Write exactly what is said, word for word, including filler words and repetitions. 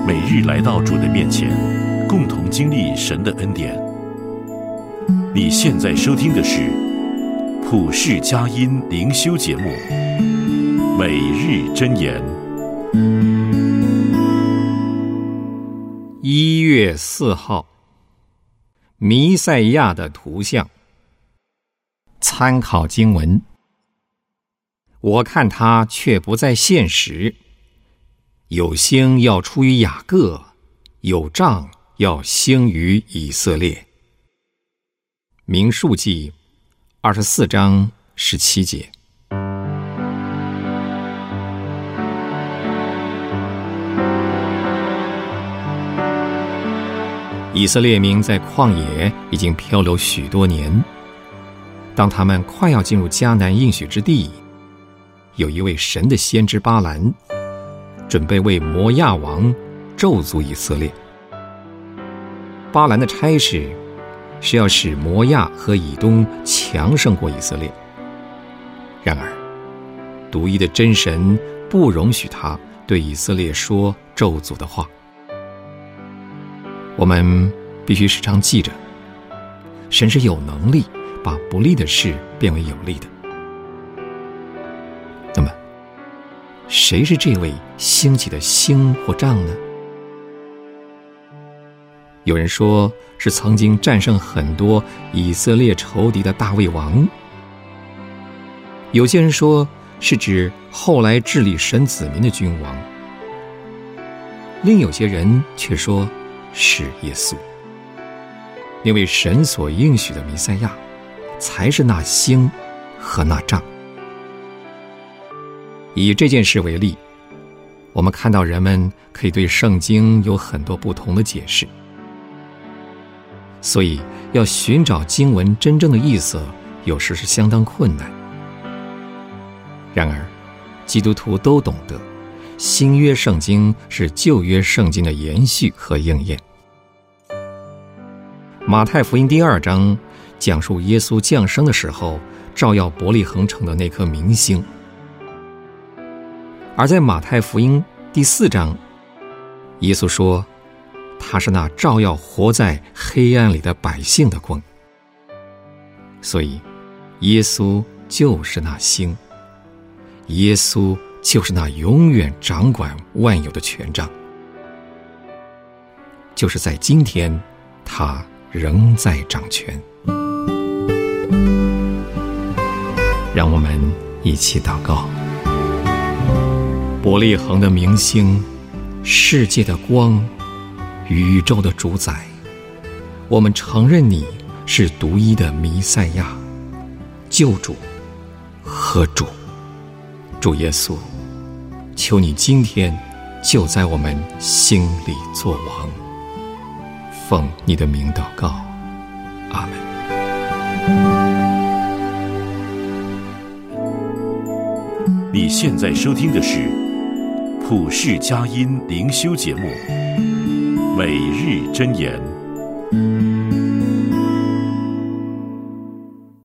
每日来到主的面前，共同经历神的恩典。你现在收听的是普世佳音灵修节目《每日箴言》。 一月四号，弥赛亚的图像。参考经文：我看他却不在现实，有星要出于雅各，有杖要兴于以色列。民数记二十四章十七节。以色列民在旷野已经漂流许多年，当他们快要进入迦南应许之地，有一位神的先知巴兰，准备为摩亚王咒诅以色列。巴兰的差事是要使摩亚和以东强胜过以色列。然而，独一的真神不容许他对以色列说咒诅的话。我们必须时常记着，神是有能力把不利的事变为有利的。那么，谁是这位兴起的星或杖呢？有人说是曾经战胜很多以色列仇敌的大卫王，有些人说是指后来治理神子民的君王，另有些人却说是耶稣。那位神所应许的弥赛亚才是那星和那杖。以这件事为例，我们看到人们可以对圣经有很多不同的解释，所以要寻找经文真正的意思，有时是相当困难。然而，基督徒都懂得，新约圣经是旧约圣经的延续和应验。马太福音第二章讲述耶稣降生的时候照耀伯利恒城的那颗明星，而在马太福音第四章，耶稣说他是那照耀活在黑暗里的百姓的光。所以耶稣就是那星，耶稣就是那永远掌管万有的权杖。就是在今天，他仍在掌权。让我们一起祷告。伯利恒的明星，世界的光，宇宙的主宰，我们承认你是独一的弥赛亚、救主和主。主耶稣，求你今天就在我们心里作王。奉你的名祷告，阿们。 你现在收听的是普世佳音灵修节目《每日箴言》。